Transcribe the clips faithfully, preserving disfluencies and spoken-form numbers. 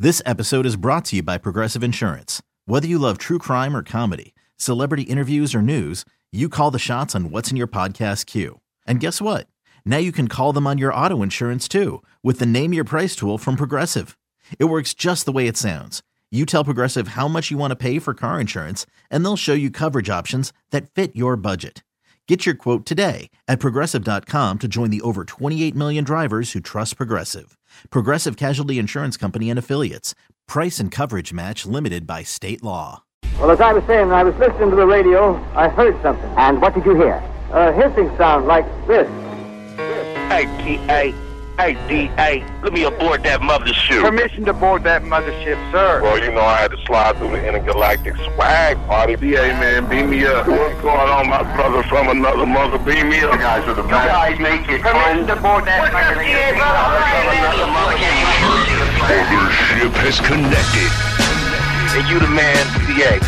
This episode is brought to you by Progressive Insurance. Whether you love true crime or comedy, celebrity interviews or news, you call the shots on what's in your podcast queue. And guess what? Now you can call them on your auto insurance too with the Name Your Price tool from Progressive. It works just the way it sounds. You tell Progressive how much you want to pay for car insurance, and they'll show you coverage options that fit your budget. Get your quote today at Progressive dot com to join the over twenty-eight million drivers who trust Progressive. Progressive Casualty Insurance Company and Affiliates. Price and coverage match limited by state law. Well, as I was saying, when I was listening to the radio, I heard something. And what did you hear? A hissing sound like this. Hey, T A Hey, D A let me aboard that mothership. Permission to board that mothership, sir. Well, you know, I had to slide through the intergalactic swag party. D A, man, beam me up. What's going on, my brother from another mother? Beam me up. You guys are the best. You guys make it Permission to board that mothership. Mothership has connected. And you the man, D A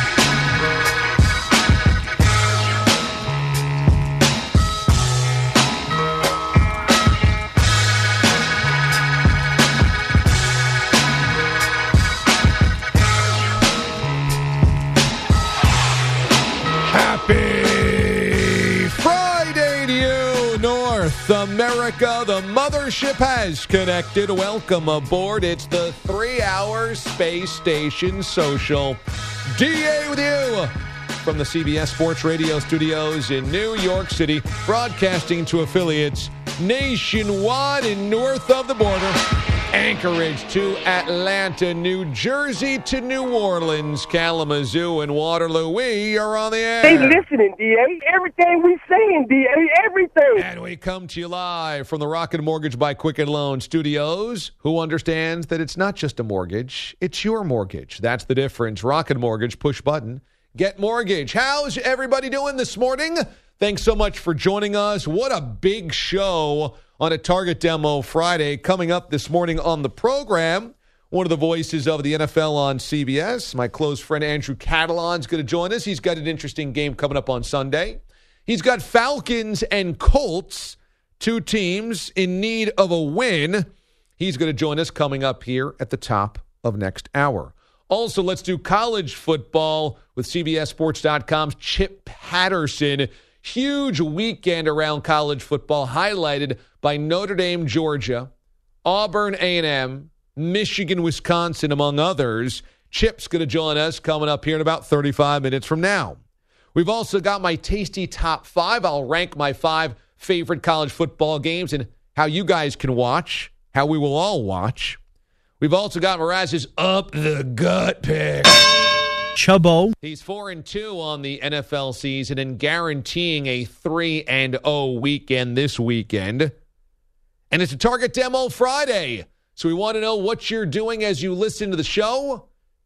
America, the mothership has connected. Welcome aboard. It's the three-hour Space Station Social. D A with you from the C B S Sports Radio studios in New York City, broadcasting to affiliates nationwide and north of the border. Anchorage to Atlanta, New Jersey to New Orleans, Kalamazoo, and Waterloo. We are on the air. They listening, D A. Everything we saying, D A. Everything. And we come to you live from the Rocket Mortgage by Quicken Loan Studios. Who understands that it's not just a mortgage, it's your mortgage. That's the difference. Rocket Mortgage, push button, get mortgage. How's everybody doing this morning? Thanks so much for joining us. What a big show on a Target Demo Friday. Coming up this morning on the program, one of the voices of the N F L on C B S, my close friend Andrew Catalon is going to join us. He's got an interesting game coming up on Sunday. He's got Falcons and Colts, two teams in need of a win. He's going to join us coming up here at the top of next hour. Also, let's do college football with C B S Sports dot com's Chip Patterson. Huge weekend around college football highlighted by Notre Dame, Georgia, Auburn, A and M, Michigan, Wisconsin, among others. Chip's going to join us coming up here in about thirty-five minutes from now. We've also got my tasty top five. I'll rank my five favorite college football games and how you guys can watch, how we will all watch. We've also got Mraz's Up the Gut pick. Chubbo. He's four and two on the N F L season and guaranteeing a three and oh weekend this weekend. And it's a Target Demo Friday. So we want to know what you're doing as you listen to the show,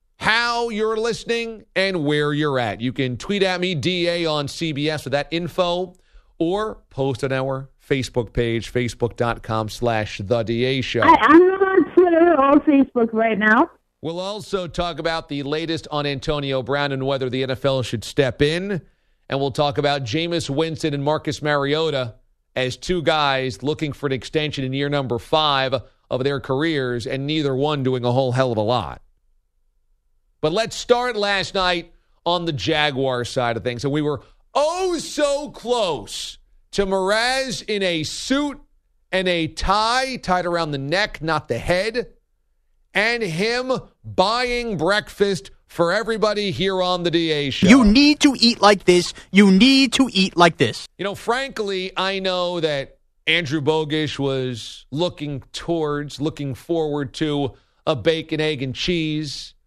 how you're listening, and where you're at. You can tweet at me, D A on C B S with that info, or post on our Facebook page, facebook.com slash The DA Show. I, I'm on Twitter or Facebook right now. We'll also talk about the latest on Antonio Brown and whether the N F L should step in. And we'll talk about Jameis Winston and Marcus Mariota as two guys looking for an extension in year number five of their careers, and neither one doing a whole hell of a lot. But let's start last night on the Jaguar side of things. And we were oh so close to Mraz in a suit and a tie tied around the neck, not the head, and him buying breakfast for everybody here on the D A Show. You need to eat like this. You need to eat like this. You know, frankly, I know that Andrew Bogish was looking towards, looking forward to a bacon, egg, and cheese.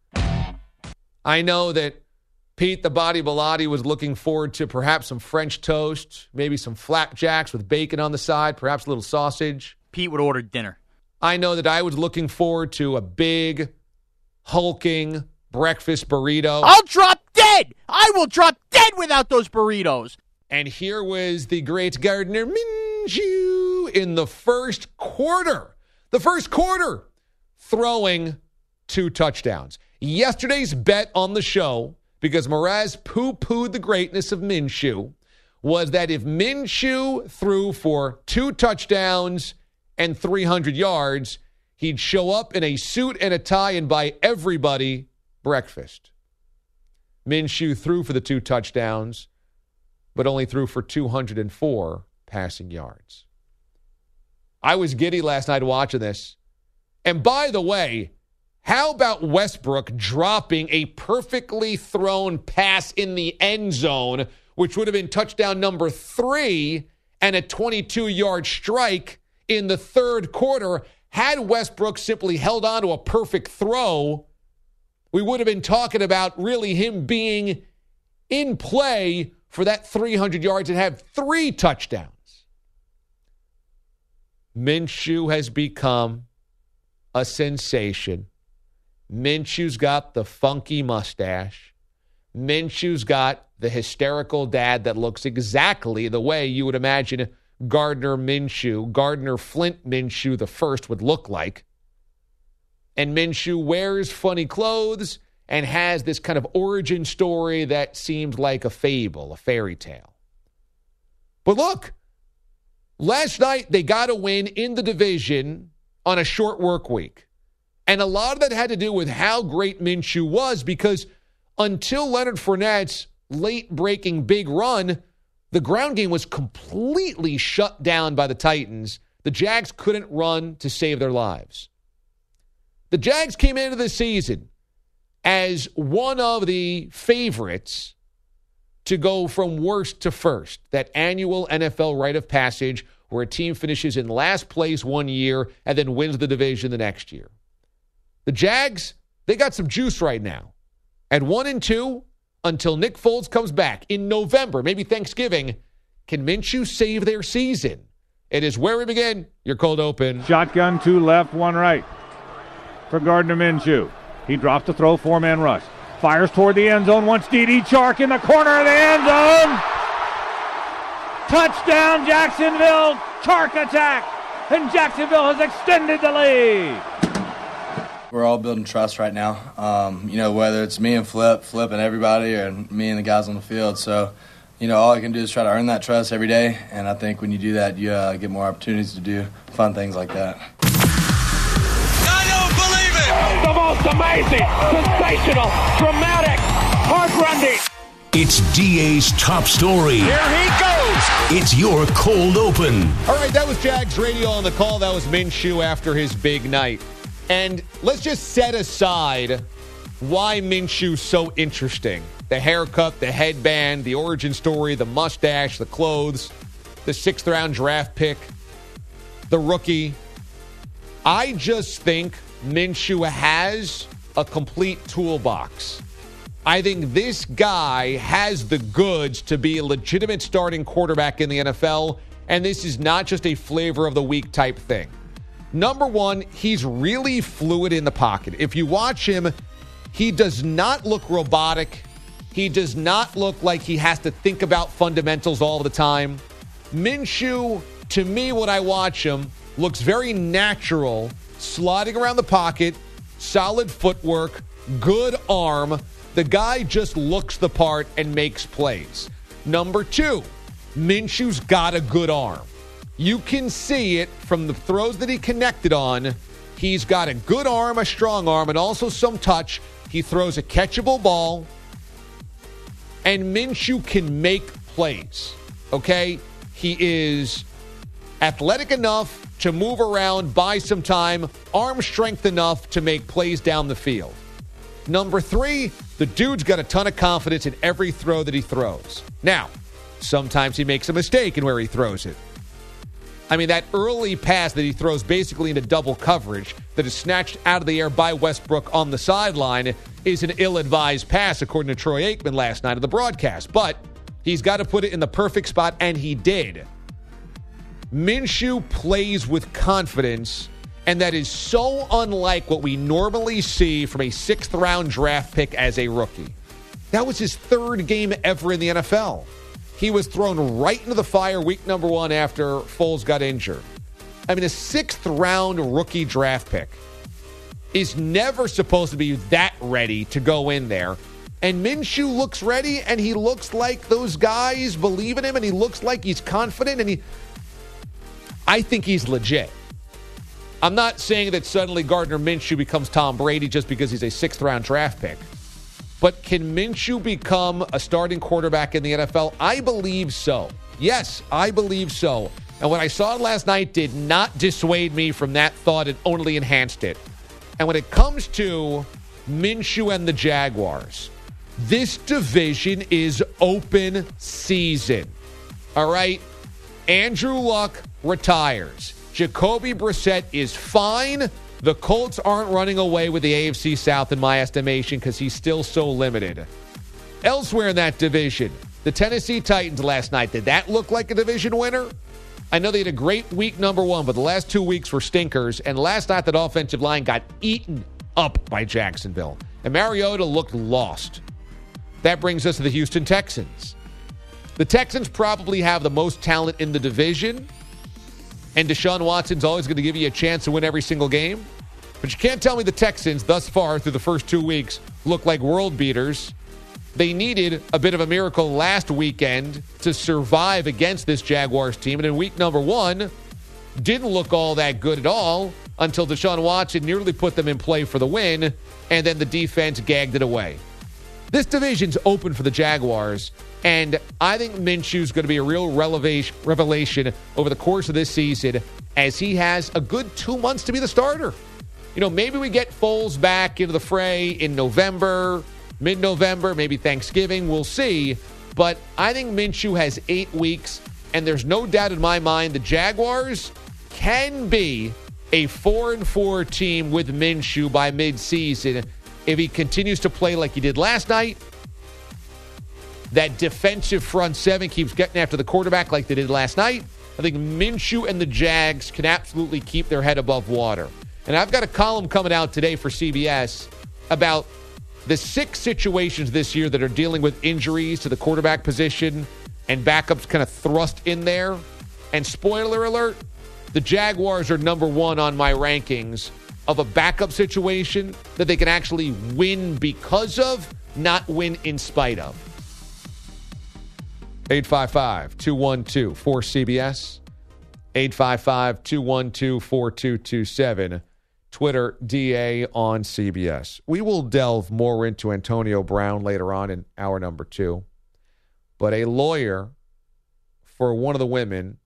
I know that Pete the Body Bilotti was looking forward to perhaps some French toast, maybe some flapjacks with bacon on the side, perhaps a little sausage. Pete would order dinner. I know that I was looking forward to a big, hulking breakfast burrito. I'll drop dead. I will drop dead without those burritos. And here was the great Gardner Minshew in the first quarter. The first quarter, throwing two touchdowns. Yesterday's bet on the show, because Mraz poo-pooed the greatness of Minshew, was that if Minshew threw for two touchdowns and three hundred yards, he'd show up in a suit and a tie and buy everybody breakfast. Minshew threw for the two touchdowns, but only threw for two hundred four passing yards. I was giddy last night watching this. And by the way, how about Westbrook dropping a perfectly thrown pass in the end zone, which would have been touchdown number three and a twenty-two-yard strike in the third quarter? Had Westbrook simply held on to a perfect throw, we would have been talking about really him being in play for that three hundred yards and have three touchdowns. Minshew has become a sensation. Minshew's got the funky mustache. Minshew's got the hysterical dad that looks exactly the way you would imagine Gardner Minshew, Gardner Flint Minshew the first would look like. And Minshew wears funny clothes and has this kind of origin story that seems like a fable, a fairy tale. But look, last night they got a win in the division on a short work week. And a lot of that had to do with how great Minshew was, because until Leonard Fournette's late-breaking big run, the ground game was completely shut down by the Titans. The Jags couldn't run to save their lives. The Jags came into the season as one of the favorites to go from worst to first, that annual N F L rite of passage where a team finishes in last place one year and then wins the division the next year. The Jags, they got some juice right now. At one and two, until Nick Foles comes back in November, maybe Thanksgiving, can Minshew save their season? It is where we begin. Your cold open. Shotgun, two left, one right for Gardner Minshew. He drops the throw, four-man rush. Fires toward the end zone, wants D D Chark in the corner of the end zone. Touchdown, Jacksonville. Chark attack. And Jacksonville has extended the lead. We're all building trust right now, um, you know, whether it's me and Flip, Flip and everybody, or me and the guys on the field. So, you know, all I can do is try to earn that trust every day, and I think when you do that, you uh, get more opportunities to do fun things like that. I don't believe it! The most amazing, sensational, dramatic, heart-rending. It's D A's top story. Here he goes! It's your cold open. All right, that was Jags Radio on the call. That was Minshew after his big night. And let's just set aside why Minshew's so interesting. The haircut, the headband, the origin story, the mustache, the clothes, the sixth round draft pick, the rookie. I just think Minshew has a complete toolbox. I think this guy has the goods to be a legitimate starting quarterback in the N F L, and this is not just a flavor of the week type thing. Number one, he's really fluid in the pocket. If you watch him, he does not look robotic. He does not look like he has to think about fundamentals all the time. Minshew, to me, when I watch him, looks very natural, sliding around the pocket, solid footwork, good arm. The guy just looks the part and makes plays. Number two, Minshew's got a good arm. You can see it from the throws that he connected on. He's got a good arm, a strong arm, and also some touch. He throws a catchable ball, and Minshew can make plays, okay? He is athletic enough to move around, buy some time, arm strength enough to make plays down the field. Number three, the dude's got a ton of confidence in every throw that he throws. Now, sometimes he makes a mistake in where he throws it. I mean, that early pass that he throws basically into double coverage that is snatched out of the air by Westbrook on the sideline is an ill-advised pass, according to Troy Aikman last night of the broadcast. But he's got to put it in the perfect spot, and he did. Minshew plays with confidence, and that is so unlike what we normally see from a sixth-round draft pick as a rookie. That was his third game ever in the N F L. He was thrown right into the fire week number one after Foles got injured. I mean, a sixth-round rookie draft pick is never supposed to be that ready to go in there. And Minshew looks ready, and he looks like those guys believe in him, and he looks like he's confident, and he... I think he's legit. I'm not saying that suddenly Gardner Minshew becomes Tom Brady just because he's a sixth-round draft pick. But can Minshew become a starting quarterback in the N F L? I believe so. Yes, I believe so. And what I saw last night did not dissuade me from that thought. It only enhanced it. And when it comes to Minshew and the Jaguars, this division is open season. All right? Andrew Luck retires. Jacoby Brissett is fine. The Colts aren't running away with the A F C South in my estimation because he's still so limited. Elsewhere in that division, the Tennessee Titans last night, did that look like a division winner? I know they had a great week number one, but the last two weeks were stinkers. And last night, that offensive line got eaten up by Jacksonville. And Mariota looked lost. That brings us to the Houston Texans. The Texans probably have the most talent in the division. And Deshaun Watson's always going to give you a chance to win every single game. But you can't tell me the Texans, thus far, through the first two weeks, look like world beaters. They needed a bit of a miracle last weekend to survive against this Jaguars team. And in week number one, didn't look all that good at all until Deshaun Watson nearly put them in play for the win, and then the defense gagged it away. This division's open for the Jaguars, and I think Minshew's going to be a real revelation over the course of this season as he has a good two months to be the starter. You know, maybe we get Foles back into the fray in November, mid-November, maybe Thanksgiving. We'll see. But I think Minshew has eight weeks, and there's no doubt in my mind the Jaguars can be a four and four team with Minshew by midseason if he continues to play like he did last night. That defensive front seven keeps getting after the quarterback like they did last night. I think Minshew and the Jags can absolutely keep their head above water. And I've got a column coming out today for C B S about the six situations this year that are dealing with injuries to the quarterback position and backups kind of thrust in there. And spoiler alert, the Jaguars are number one on my rankings of a backup situation that they can actually win because of, not win in spite of. eight five five, two one two, four C B S. eight five five, two one two, four two two seven. Twitter, D A on C B S. We will delve more into Antonio Brown later on in hour number two. But a lawyer for one of the women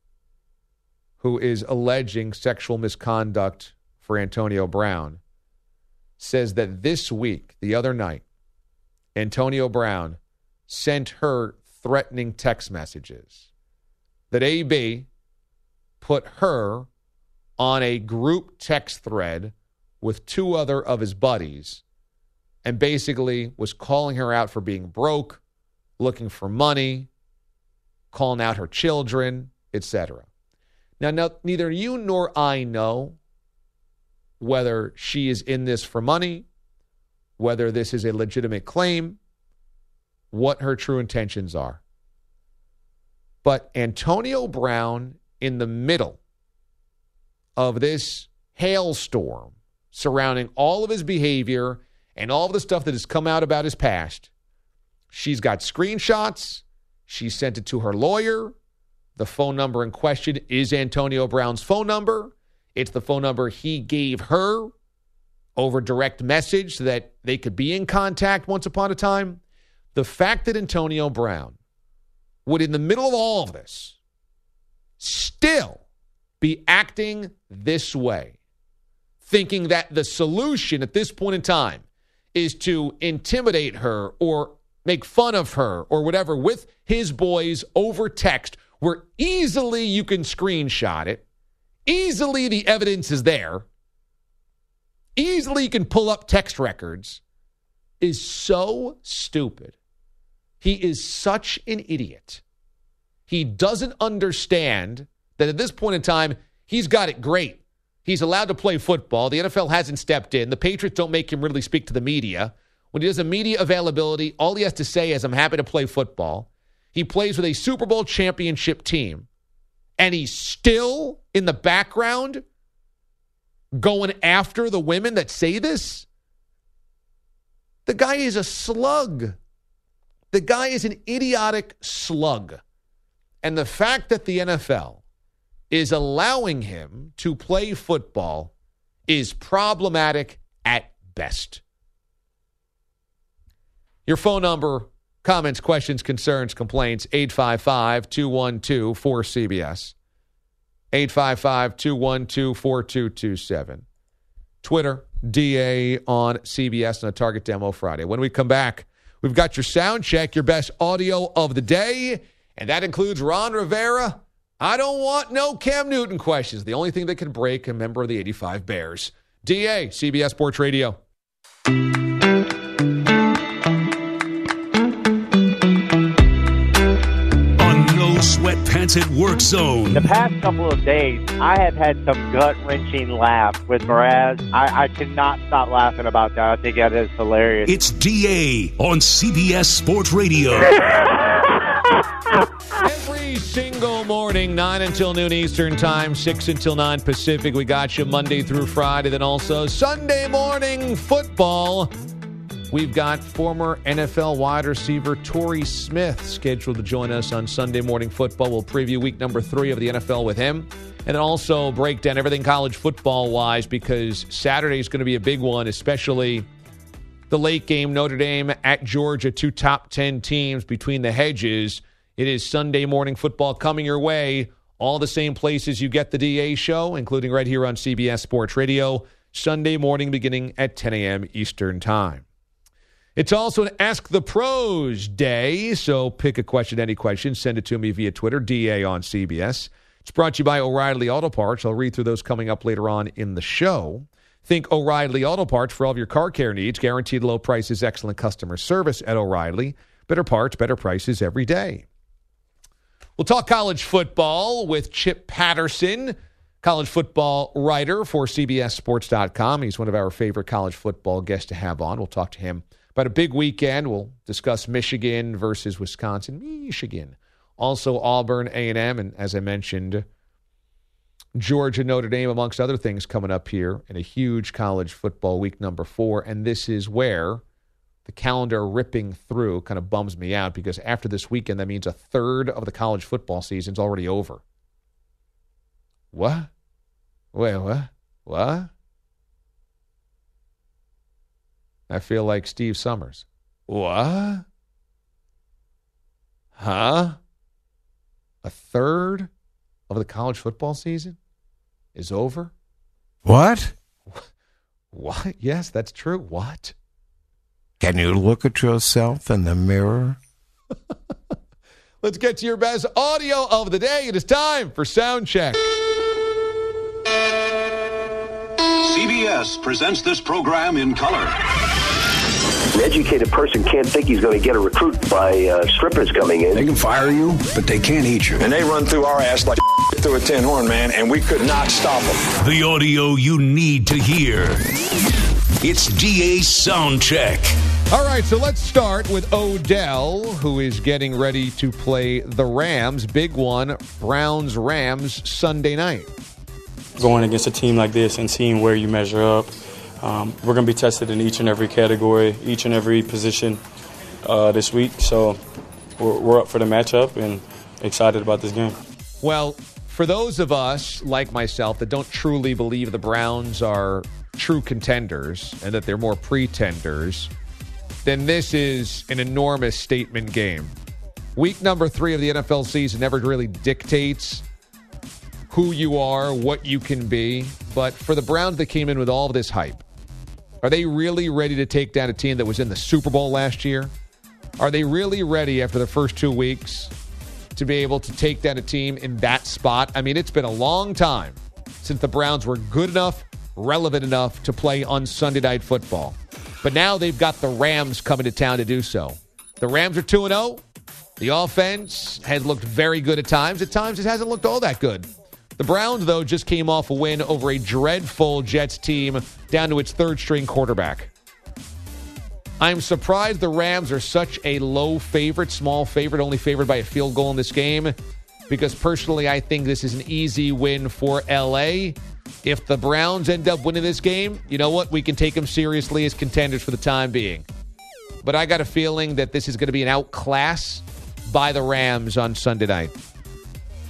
who is alleging sexual misconduct for Antonio Brown says that this week, the other night, Antonio Brown sent her threatening text messages. That A B put her on a group text thread with two other of his buddies and basically was calling her out for being broke, looking for money, calling out her children, et cetera. Now, now, neither you nor I know whether she is in this for money, whether this is a legitimate claim, what her true intentions are. But Antonio Brown, in the middle of this hailstorm surrounding all of his behavior and all of the stuff that has come out about his past, she's got screenshots. She sent it to her lawyer. The phone number in question is Antonio Brown's phone number. It's the phone number he gave her over direct message so that they could be in contact once upon a time. The fact that Antonio Brown would, in the middle of all of this, still be acting this way, thinking that the solution at this point in time is to intimidate her or make fun of her or whatever with his boys over text, where easily you can screenshot it, easily the evidence is there, easily you can pull up text records, is so stupid. He is such an idiot. He doesn't understand that at this point in time, he's got it great. He's allowed to play football. The N F L hasn't stepped in. The Patriots don't make him really speak to the media. When he does a media availability, all he has to say is, I'm happy to play football. He plays with a Super Bowl championship team, and he's still in the background going after the women that say this. The guy is a slug. The guy is an idiotic slug. And the fact that the N F L is allowing him to play football is problematic at best. Your phone number, comments, questions, concerns, complaints, eight five five, two one two, four C B S. eight five five, two one two, four two two seven. Twitter, D A on C B S on a Target Demo Friday. When we come back, we've got your sound check, your best audio of the day, and that includes Ron Rivera. I don't want no Cam Newton questions. The only thing that can break a member of the eighty-five Bears. D A, C B S Sports Radio. Sweatpants at Work Zone. The past couple of days, I have had some gut-wrenching laughs with Mraz. I, I cannot stop laughing about that. I think that is hilarious. It's D A on C B S Sports Radio. Every single morning, nine until noon Eastern Time, six until nine Pacific. We got you Monday through Friday, then also Sunday morning football. We've got former N F L wide receiver Torrey Smith scheduled to join us on Sunday Morning Football. We'll preview week number three of the N F L with him, and then also break down everything college football-wise, because Saturday is going to be a big one, especially the late game, Notre Dame at Georgia, two top ten teams between the hedges. It is Sunday Morning Football coming your way, all the same places you get the D A show, including right here on C B S Sports Radio, Sunday morning beginning at ten a.m. Eastern Time. It's also an Ask the Pros day, so pick a question, any question, send it to me via Twitter, D A on C B S. It's brought to you by O'Reilly Auto Parts. I'll read through those coming up later on in the show. Think O'Reilly Auto Parts for all of your car care needs. Guaranteed low prices, excellent customer service at O'Reilly. Better parts, better prices every day. We'll talk college football with Chip Patterson, college football writer for C B S Sports dot com. He's one of our favorite college football guests to have on. We'll talk to him about a big weekend. We'll discuss Michigan versus Wisconsin. Michigan. Also Auburn, A and M, and as I mentioned, Georgia, Notre Dame, amongst other things coming up here in a huge college football week number four. And this is where the calendar ripping through kind of bums me out, because after this weekend, that means a third of the college football season's already over. What? Wait, what? What? I feel like Steve Summers. What? Huh? A third of the college football season is over? What? What? Yes, that's true. What? Can you look at yourself in the mirror? Let's get to your best audio of the day. It is time for Sound Check. C B S presents this program in color. An educated person can't think he's going to get a recruit by uh, strippers coming in. They can fire you, but they can't eat you. And they run through our ass like through a tin horn, man, and we could not stop them. The audio you need to hear. It's D A's Sound Check. All right, so let's start with Odell, who is getting ready to play the Rams. Big one, Browns-Rams, Sunday night. Going against a team like this and seeing where you measure up. Um, we're going to be tested in each and every category, each and every position uh, this week. So we're, we're up for the matchup and excited about this game. Well, for those of us, like myself, that don't truly believe the Browns are true contenders and that they're more pretenders, then this is an enormous statement game. Week number three of the N F L season never really dictates who you are, what you can be. But for the Browns that came in with all of this hype, are they really ready to take down a team that was in the Super Bowl last year? Are they really ready after the first two weeks to be able to take down a team in that spot? I mean, it's been a long time since the Browns were good enough, relevant enough to play on Sunday Night Football. But now they've got the Rams coming to town to do so. The Rams are two and oh. The offense has looked very good at times. At times, it hasn't looked all that good. The Browns, though, just came off a win over a dreadful Jets team down to its third-string quarterback. I'm surprised the Rams are such a low favorite, small favorite, only favored by a field goal in this game, because personally I think this is an easy win for L A. If the Browns end up winning this game, you know what? We can take them seriously as contenders for the time being. But I got a feeling that this is going to be an outclass by the Rams on Sunday night.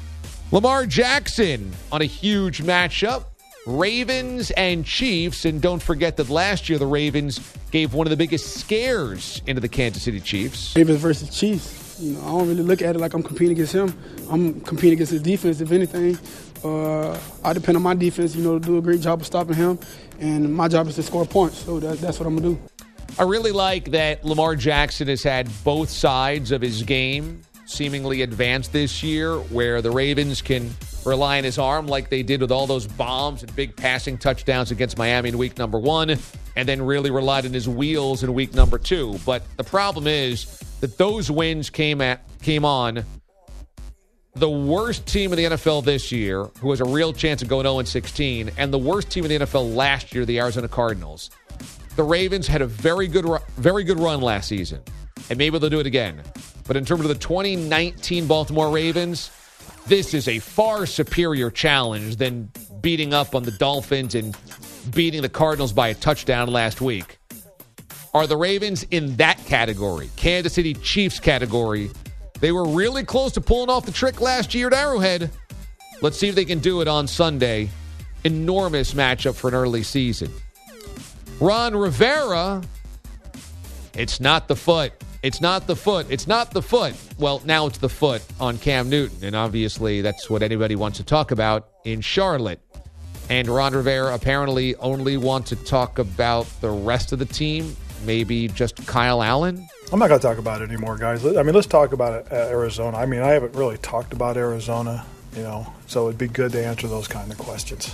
Lamar Jackson on a huge matchup. Ravens and Chiefs. And don't forget that last year the Ravens gave one of the biggest scares into the Kansas City Chiefs. Ravens versus Chiefs. You know, I don't really look at it like I'm competing against him. I'm competing against his defense, if anything. Uh, I depend on my defense, you know, to do a great job of stopping him. And my job is to score points. So that, that's what I'm going to do. I really like that Lamar Jackson has had both sides of his game seemingly advanced this year, where the Ravens can rely on his arm like they did with all those bombs and big passing touchdowns against Miami in week number one, and then really relied on his wheels in week number two. But the problem is that those wins came at came on the worst team in the N F L this year, who has a real chance of going oh and sixteen, and the worst team in the N F L last year, the Arizona Cardinals. The Ravens had a very good, very good run last season, and maybe they'll do it again. But in terms of the twenty nineteen Baltimore Ravens, this is a far superior challenge than beating up on the Dolphins and beating the Cardinals by a touchdown last week. Are the Ravens in that category, Kansas City Chiefs category? They were really close to pulling off the trick last year at Arrowhead. Let's see if they can do it on Sunday. Enormous matchup for an early season. Ron Rivera, it's not the foot. It's not the foot. It's not the foot. Well, now it's the foot on Cam Newton, and obviously that's what anybody wants to talk about in Charlotte. And Ron Rivera apparently only wants to talk about the rest of the team, maybe just Kyle Allen. I'm not going to talk about it anymore, guys. I mean, let's talk about uh, Arizona. I mean, I haven't really talked about Arizona, you know, so it'd be good to answer those kind of questions.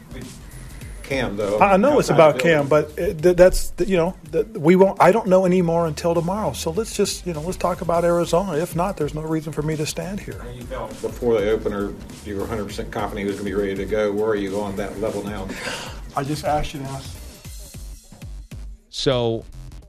Cam, though. I know it's about Cam, but it, that's, you know, we won't. I don't know any more until tomorrow. So let's just, you know, let's talk about Arizona. If not, there's no reason for me to stand here. You felt before the opener, you were one hundred percent confident he was going to be ready to go. Where are you on that level now? I just asked you now. So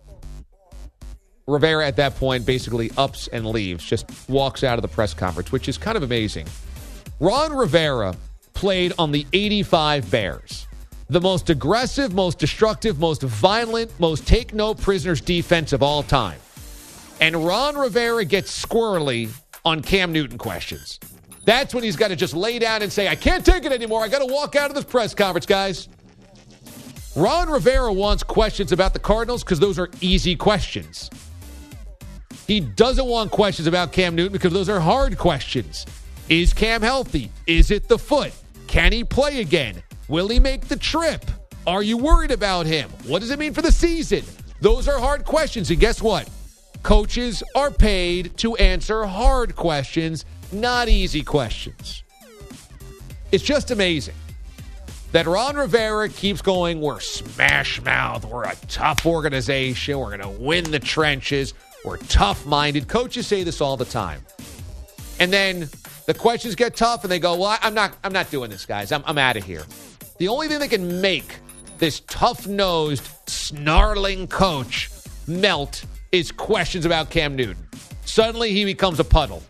Rivera at that point basically ups and leaves, just walks out of the press conference, which is kind of amazing. Ron Rivera played on the eighty-five Bears. The most aggressive, most destructive, most violent, most take-no-prisoners defense of all time. And Ron Rivera gets squirrely on Cam Newton questions. That's when he's got to just lay down and say, I can't take it anymore. I got to walk out of this press conference, guys. Ron Rivera wants questions about the Cardinals because those are easy questions. He doesn't want questions about Cam Newton because those are hard questions. Is Cam healthy? Is it the foot? Can he play again? Will he make the trip? Are you worried about him? What does it mean for the season? Those are hard questions. And guess what? Coaches are paid to answer hard questions, not easy questions. It's just amazing that Ron Rivera keeps going, we're smash mouth, we're a tough organization, we're going to win the trenches, we're tough-minded. Coaches say this all the time. And then the questions get tough and they go, well, I'm not I'm not doing this, guys. I'm, I'm out of here. The only thing that can make this tough-nosed, snarling coach melt is questions about Cam Newton. Suddenly he becomes a puddle.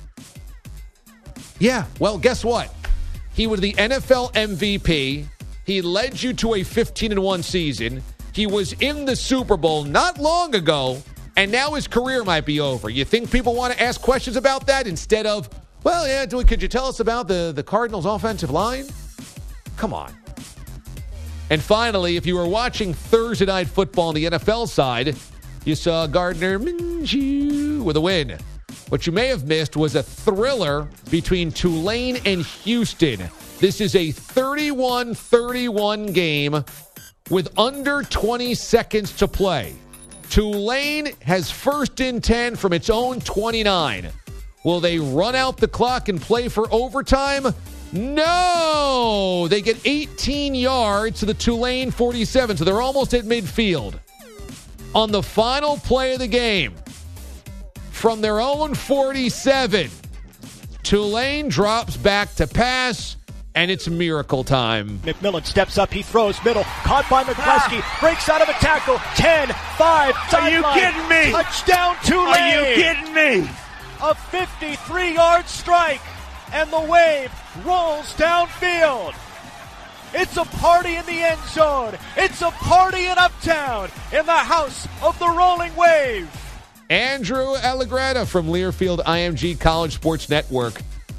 Yeah, well, guess what? He was the N F L M V P. He led you to a fifteen and one season. He was in the Super Bowl not long ago, and now his career might be over. You think people want to ask questions about that instead of, well, yeah, could you tell us about the, the Cardinals' offensive line? Come on. And finally, if you were watching Thursday Night Football on the N F L side, you saw Gardner Minshew with a win. What you may have missed was a thriller between Tulane and Houston. This is a thirty-one thirty-one game with under twenty seconds to play. Tulane has first and ten from its own twenty-nine. Will they run out the clock and play for overtime? No! They get eighteen yards to the Tulane forty-seven, so they're almost at midfield. On the final play of the game, from their own forty-seven, Tulane drops back to pass, and it's miracle time. McMillan steps up, he throws middle, caught by McCluskey, ah. breaks out of a tackle, ten, five, Are you kidding me? Touchdown Tulane! Are you kidding me? A fifty-three-yard strike, and the wave rolls downfield. It's a party in the end zone. It's a party in Uptown, in the house of the rolling wave. Andrew Allegretta from Learfield I M G College Sports Network.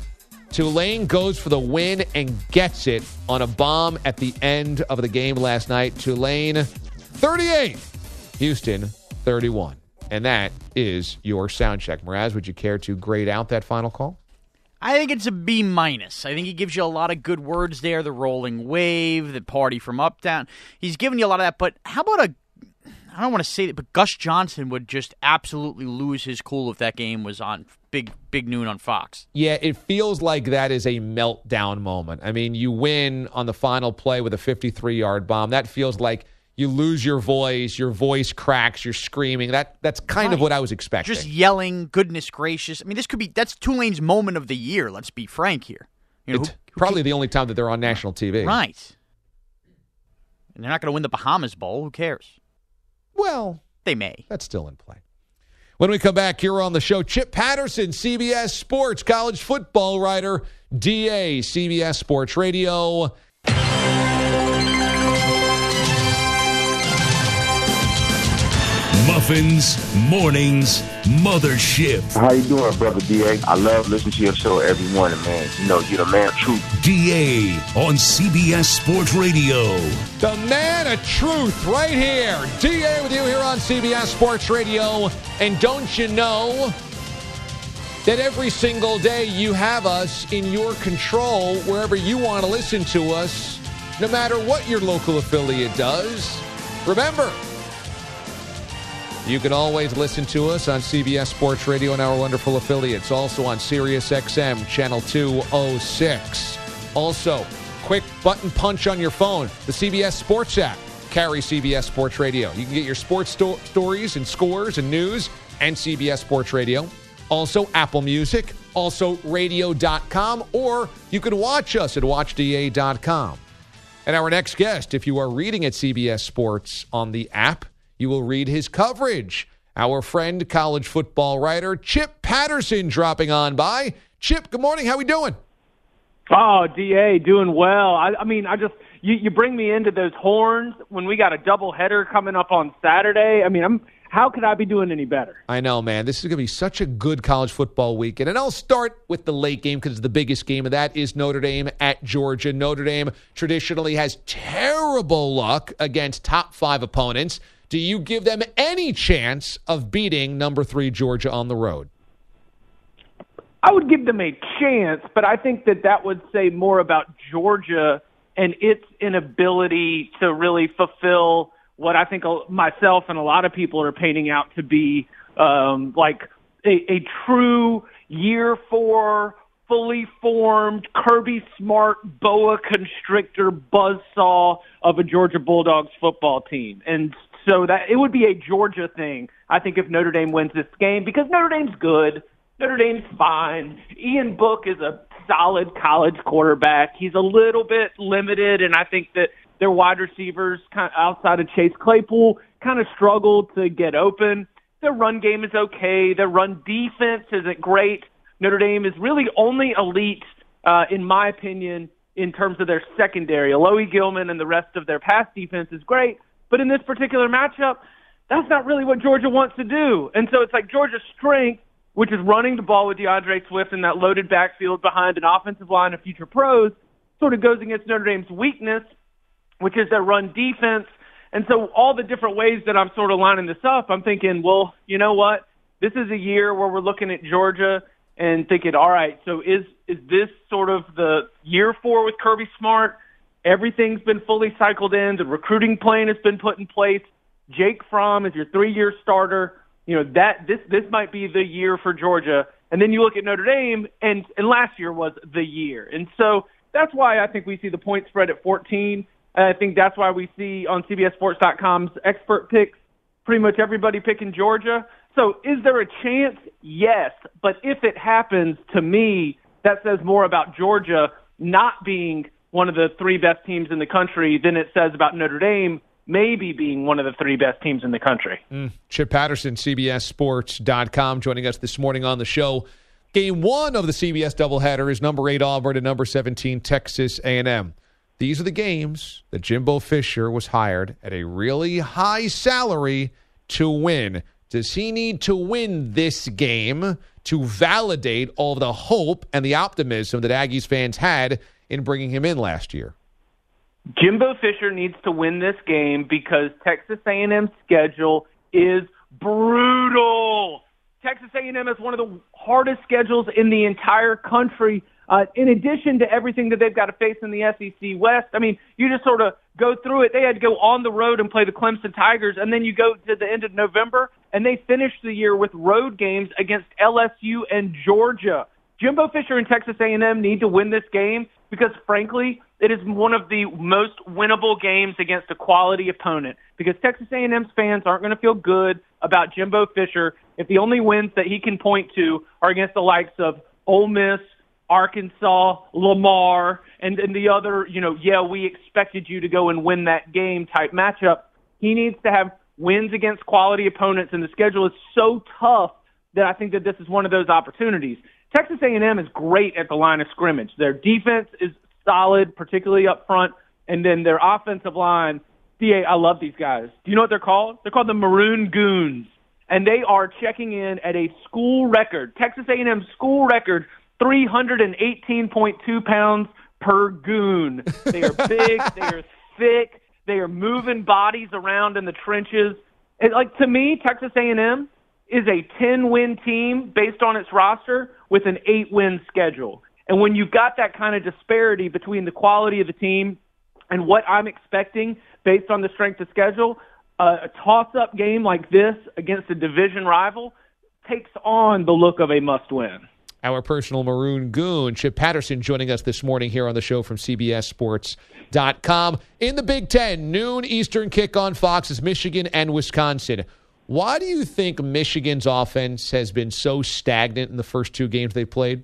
Tulane goes for the win and gets it on a bomb at the end of the game last night. Tulane thirty-eight, Houston thirty-one. And that is your sound check. Mraz, would you care to grade out that final call? I think it's a B minus. I think he gives you a lot of good words there. The rolling wave, the party from uptown. He's giving you a lot of that. But how about a? I don't want to say that, but Gus Johnson would just absolutely lose his cool if that game was on big big noon on Fox. Yeah, it feels like that is a meltdown moment. I mean, you win on the final play with a fifty-three-yard bomb. That feels like you lose your voice, your voice cracks, you're screaming. That That's kind right. of what I was expecting. Just yelling, goodness gracious. I mean, this could be, that's Tulane's moment of the year, let's be frank here. You know, it's who, who probably can, the only time that they're on national T V. Right. And they're not going to win the Bahamas Bowl. Who cares? Well, they may. That's still in play. When we come back here on the show, Chip Patterson, C B S Sports, college football writer, D A, C B S Sports Radio. Muffins Mornings Mothership. How you doing, brother D A? I love listening to your show every morning, man. You know, you're the man of truth. D A on C B S Sports Radio. The man of truth right here. D A with you here on C B S Sports Radio. And don't you know that every single day you have us in your control wherever you want to listen to us, no matter what your local affiliate does. Remember, you can always listen to us on C B S Sports Radio and our wonderful affiliates. Also on Sirius X M, Channel two oh six. Also, quick button punch on your phone. The C B S Sports app carries C B S Sports Radio. You can get your sports sto- stories and scores and news and C B S Sports Radio. Also, Apple Music. Also, radio dot com. Or you can watch us at watch d a dot com. And our next guest, if you are reading at C B S Sports on the app, you will read his coverage. Our friend, college football writer, Chip Patterson, dropping on by. Chip, good morning. How we doing? Oh, D A, doing well. I, I mean, I just, you, you bring me into those horns when we got a doubleheader coming up on Saturday. I mean, I'm, how could I be doing any better? I know, man. This is going to be such a good college football weekend. And I'll start with the late game because the biggest game of that is Notre Dame at Georgia. Notre Dame traditionally has terrible luck against top five opponents. Do you give them any chance of beating number three Georgia on the road? I would give them a chance, but I think that that would say more about Georgia and its inability to really fulfill what I think myself and a lot of people are painting out to be um, like a, a true year four, fully formed, Kirby Smart, boa constrictor buzzsaw of a Georgia Bulldogs football team. And so that it would be a Georgia thing, I think, if Notre Dame wins this game, because Notre Dame's good. Notre Dame's fine. Ian Book is a solid college quarterback. He's a little bit limited, and I think that their wide receivers kind of outside of Chase Claypool kind of struggled to get open. Their run game is okay. Their run defense isn't great. Notre Dame is really only elite, uh, in my opinion, in terms of their secondary. Alohi Gilman and the rest of their pass defense is great. But in this particular matchup, that's not really what Georgia wants to do. And so it's like Georgia's strength, which is running the ball with DeAndre Swift in that loaded backfield behind an offensive line of future pros, sort of goes against Notre Dame's weakness, which is their run defense. And so all the different ways that I'm sort of lining this up, I'm thinking, well, you know what? This is a year where we're looking at Georgia and thinking, all right, so is is this sort of the year four with Kirby Smart? Everything's been fully cycled in. The recruiting plan has been put in place. Jake Fromm is your three-year starter. You know, that this this might be the year for Georgia. And then you look at Notre Dame, and, and last year was the year. And so that's why I think we see the point spread at fourteen. And I think that's why we see on C B S Sports dot com's expert picks pretty much everybody picking Georgia. So is there a chance? Yes. But if it happens, to me, that says more about Georgia not being one of the three best teams in the country than it says about Notre Dame maybe being one of the three best teams in the country. Mm. Chip Patterson, C B S Sports dot com, joining us this morning on the show. Game one of the C B S doubleheader is number eight Auburn and number seventeen Texas A and M. These are the games that Jimbo Fisher was hired at a really high salary to win. Does he need to win this game to validate all of the hope and the optimism that Aggies fans had in bringing him in last year? Jimbo Fisher needs to win this game because Texas A and M's schedule is brutal. Texas A and M is one of the hardest schedules in the entire country. Uh, in addition to everything that they've got to face in the S E C West, I mean, you just sort of go through it. They had to go on the road and play the Clemson Tigers, and then you go to the end of November, and they finish the year with road games against L S U and Georgia. Jimbo Fisher and Texas A and M need to win this game because, frankly, it is one of the most winnable games against a quality opponent because Texas A and M's fans aren't going to feel good about Jimbo Fisher if the only wins that he can point to are against the likes of Ole Miss, Arkansas, Lamar, and, and the other, you know, yeah, we expected you to go and win that game type matchup. He needs to have wins against quality opponents, and the schedule is so tough that I think that this is one of those opportunities. Texas A and M is great at the line of scrimmage. Their defense is solid, particularly up front, and then their offensive line, D A, I love these guys. Do you know what they're called? They're called the Maroon Goons, and they are checking in at a school record, Texas A and M school record, three hundred eighteen point two pounds per goon. They are big, they are thick, they are moving bodies around in the trenches. It, like, to me, Texas A and M is a ten-win team based on its roster with an eight-win schedule. And when you've got that kind of disparity between the quality of the team and what I'm expecting based on the strength of schedule, uh, a toss-up game like this against a division rival takes on the look of a must-win. Our personal Maroon Goon, Chip Patterson, joining us this morning here on the show from C B S Sports dot com. In the Big Ten, noon Eastern kick on Fox is Michigan and Wisconsin. Why do you think Michigan's offense has been so stagnant in the first two games they've played?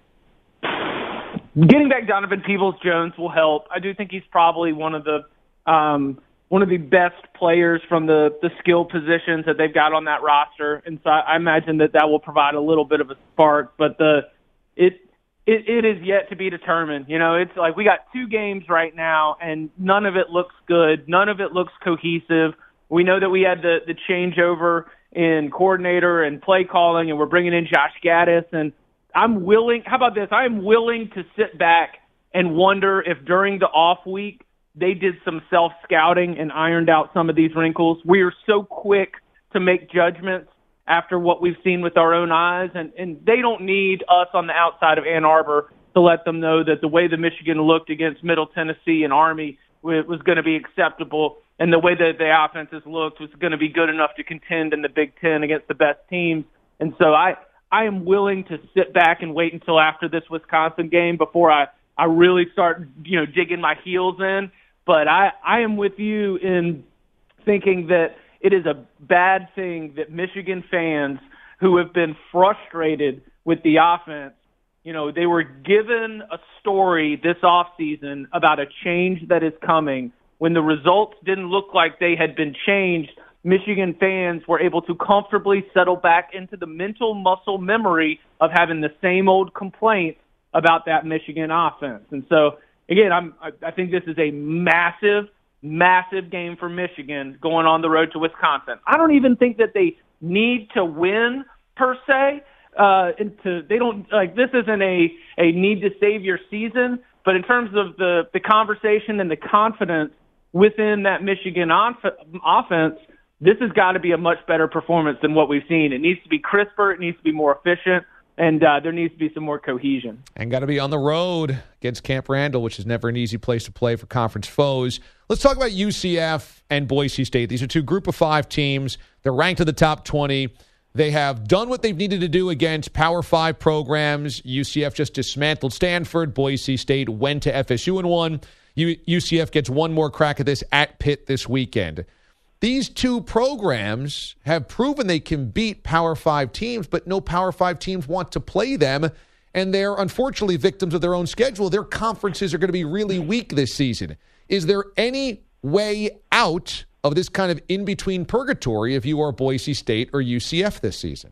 Getting back Donovan Peoples-Jones will help. I do think he's probably one of the um, one of the best players from the, the skill positions that they've got on that roster, and so I, I imagine that that will provide a little bit of a spark. But the it, it it is yet to be determined. You know, it's like we got two games right now, and none of it looks good. None of it looks cohesive. We know that we had the the changeover in coordinator and play calling, and we're bringing in Josh Gaddis, and I'm willing, how about this? I am willing to sit back and wonder if during the off week they did some self-scouting and ironed out some of these wrinkles. We are so quick to make judgments after what we've seen with our own eyes, and, and they don't need us on the outside of Ann Arbor to let them know that the way the Michigan looked against Middle Tennessee and Army was going to be acceptable, and the way that the offenses looked was going to be good enough to contend in the Big Ten against the best teams. And so I – I am willing to sit back and wait until after this Wisconsin game before I, I really start, you know, digging my heels in. But I, I am with you in thinking that it is a bad thing that Michigan fans who have been frustrated with the offense, you know, they were given a story this offseason about a change that is coming. When the results didn't look like they had been changed, Michigan fans were able to comfortably settle back into the mental muscle memory of having the same old complaints about that Michigan offense. And so, again, I'm, I think this is a massive, massive game for Michigan going on the road to Wisconsin. I don't even think that they need to win per se. Uh, into, they don't like this isn't a, a need to save your season, but in terms of the, the conversation and the confidence within that Michigan on, offense, this has got to be a much better performance than what we've seen. It needs to be crisper. It needs to be more efficient. And uh, there needs to be some more cohesion. And got to be on the road against Camp Randall, which is never an easy place to play for conference foes. Let's talk about U C F and Boise State. These are two group of five teams. They're ranked in the top twenty. They have done what they've needed to do against Power Five programs. U C F just dismantled Stanford. Boise State went to F S U and won. U C F gets one more crack at this at Pitt this weekend. These two programs have proven they can beat Power Five teams, but no Power Five teams want to play them, and they're unfortunately victims of their own schedule. Their conferences are going to be really weak this season. Is there any way out of this kind of in-between purgatory if you are Boise State or U C F this season?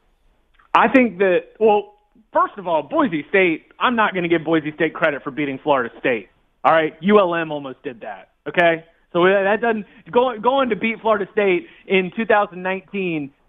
I think that, well, first of all, Boise State, I'm not going to give Boise State credit for beating Florida State. All right, U L M almost did that, okay? So that doesn't going going to beat Florida State in two thousand nineteen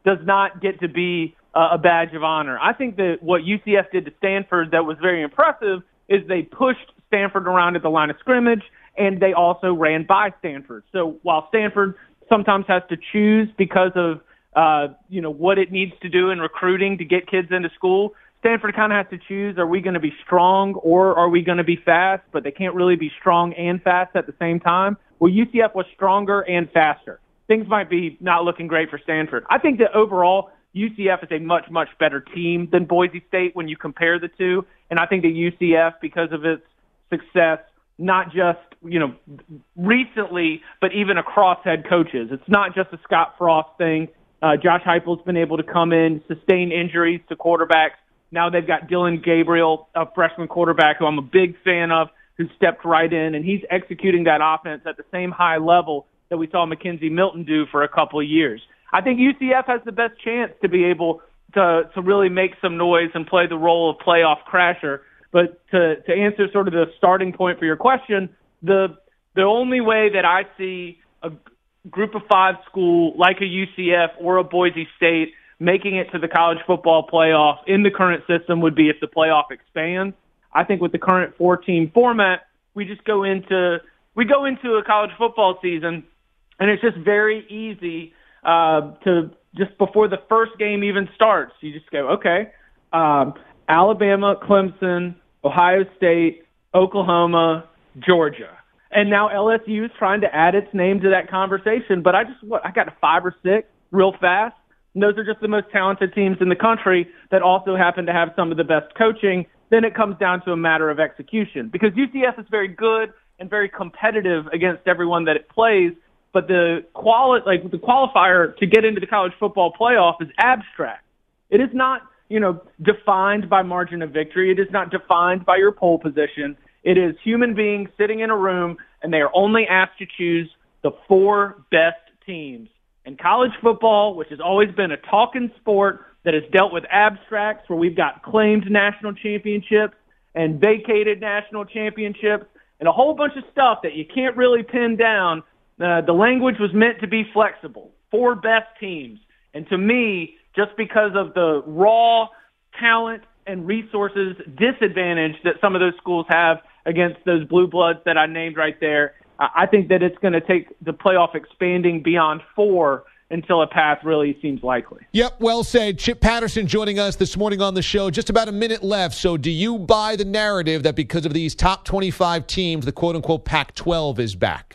does not get to be uh, a badge of honor. I think that what U C F did to Stanford that was very impressive is they pushed Stanford around at the line of scrimmage, and they also ran by Stanford. So while Stanford sometimes has to choose because of uh, you know what it needs to do in recruiting to get kids into school, Stanford kind of has to choose, are we going to be strong or are we going to be fast? But they can't really be strong and fast at the same time. Well, U C F was stronger and faster. Things might be not looking great for Stanford. I think that overall, U C F is a much, much better team than Boise State when you compare the two. And I think that U C F, because of its success, not just, you know, recently, but even across head coaches. It's not just a Scott Frost thing. Uh, Josh Heupel's been able to come in, sustain injuries to quarterbacks. Now they've got Dylan Gabriel, a freshman quarterback who I'm a big fan of, who stepped right in, and he's executing that offense at the same high level that we saw Mackenzie Milton do for a couple of years. I think U C F has the best chance to be able to to really make some noise and play the role of playoff crasher. But to, to answer sort of the starting point for your question, the the only way that I see a group of five school like a U C F or a Boise State making it to the college football playoff in the current system would be if the playoff expands. I think with the current four-team format, we just go into we go into a college football season, and it's just very easy uh, to just before the first game even starts, you just go, okay, um, Alabama, Clemson, Ohio State, Oklahoma, Georgia. And now L S U is trying to add its name to that conversation, but I just what I got a five or six real fast. And those are just the most talented teams in the country that also happen to have some of the best coaching. Then it comes down to a matter of execution, because U C F is very good and very competitive against everyone that it plays. But the quali- like the qualifier to get into the college football playoff is abstract. It is not, you know, defined by margin of victory. It is not defined by your pole position. It is human beings sitting in a room, and they are only asked to choose the four best teams. And college football, which has always been a talking sport that has dealt with abstracts, where we've got claimed national championships and vacated national championships and a whole bunch of stuff that you can't really pin down, uh, the language was meant to be flexible. Four best teams. And to me, just because of the raw talent and resources disadvantage that some of those schools have against those blue bloods that I named right there, I think that it's going to take the playoff expanding beyond four until a path really seems likely. Yep, well said. Chip Patterson joining us this morning on the show. Just about a minute left. So do you buy the narrative that because of these top twenty-five teams, the quote-unquote Pac twelve is back?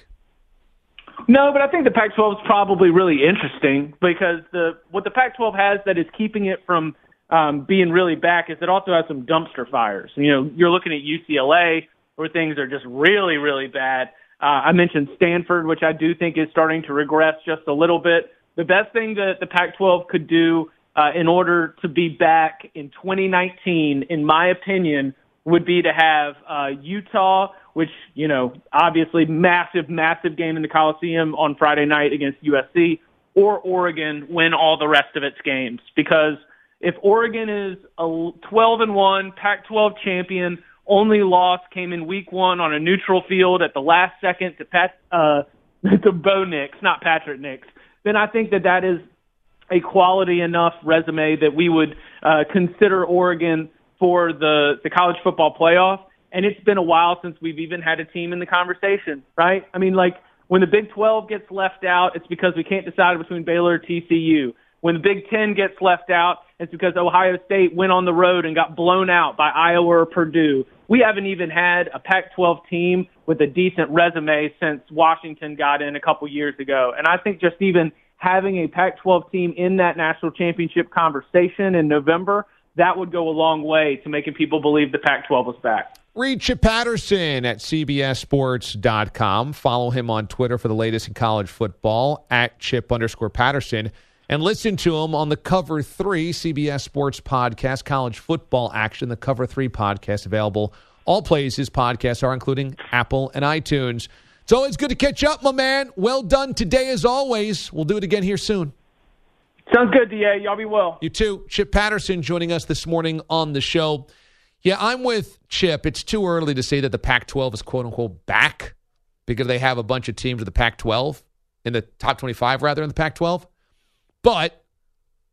No, but I think the Pac twelve is probably really interesting, because the what the Pac twelve has that is keeping it from um, being really back is it also has some dumpster fires. You know, you're looking at U C L A, where things are just really, really bad. Uh, I mentioned Stanford, which I do think is starting to regress just a little bit. The best thing that the Pac twelve could do uh, in order to be back in twenty nineteen, in my opinion, would be to have uh, Utah, which, you know, obviously massive, massive game in the Coliseum on Friday night against U S C, or Oregon win all the rest of its games. Because if Oregon is a twelve and one Pac twelve champion, only loss came in week one on a neutral field at the last second to Pat, uh, to Bo Nix, not Patrick Nix, then I think that that is a quality enough resume that we would uh, consider Oregon for the, the college football playoff. And it's been a while since we've even had a team in the conversation, right? I mean, like, when the Big twelve gets left out, it's because we can't decide between Baylor or T C U. When the Big Ten gets left out, it's because Ohio State went on the road and got blown out by Iowa or Purdue. We haven't even had a Pac twelve team with a decent resume since Washington got in a couple years ago. And I think just even having a Pac twelve team in that national championship conversation in November, that would go a long way to making people believe the Pac twelve was back. Read Chip Patterson at C B S Sports dot com. Follow him on Twitter for the latest in college football, at Chip underscore Patterson. And listen to him on the Cover three C B S Sports podcast, College Football Action, the Cover three podcast, available all places podcasts are, including Apple and iTunes. It's always good to catch up, my man. Well done today, as always. We'll do it again here soon. Sounds good, D A. Y'all be well. You too. Chip Patterson joining us this morning on the show. Yeah, I'm with Chip. It's too early to say that the Pac twelve is quote-unquote back, because they have a bunch of teams of the Pac twelve, in the top twenty-five, rather, in the Pac twelve. But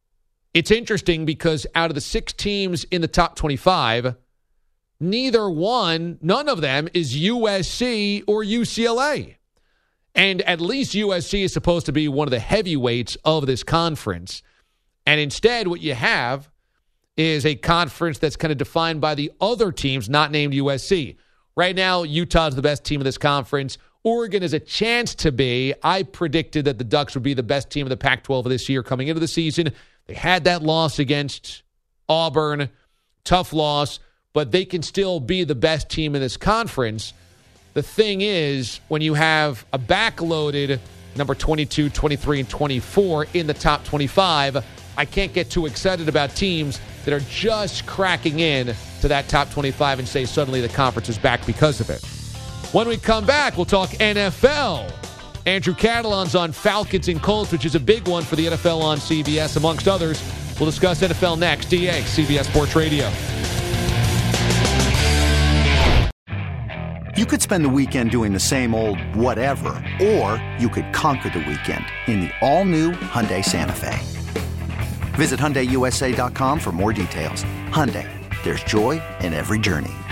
it's interesting because out of the six teams in the top twenty-five, neither one, none of them is U S C or U C L A. And at least U S C is supposed to be one of the heavyweights of this conference. And instead, what you have is a conference that's kind of defined by the other teams not named U S C. Right now, Utah's the best team of this conference. Oregon has a chance to be. I predicted that the Ducks would be the best team of the Pac twelve this year coming into the season. They had that loss against Auburn. Tough loss, but they can still be the best team in this conference. The thing is, when you have a backloaded number twenty-two, twenty-three, and twenty-four in the top twenty-five, I can't get too excited about teams that are just cracking in to that top twenty-five and say suddenly the conference is back because of it. When we come back, we'll talk N F L. Andrew Catalon's on Falcons and Colts, which is a big one for the N F L on C B S, amongst others. We'll discuss N F L next. D A, C B S Sports Radio. You could spend the weekend doing the same old whatever, or you could conquer the weekend in the all-new Hyundai Santa Fe. Visit Hyundai U S A dot com for more details. Hyundai, there's joy in every journey.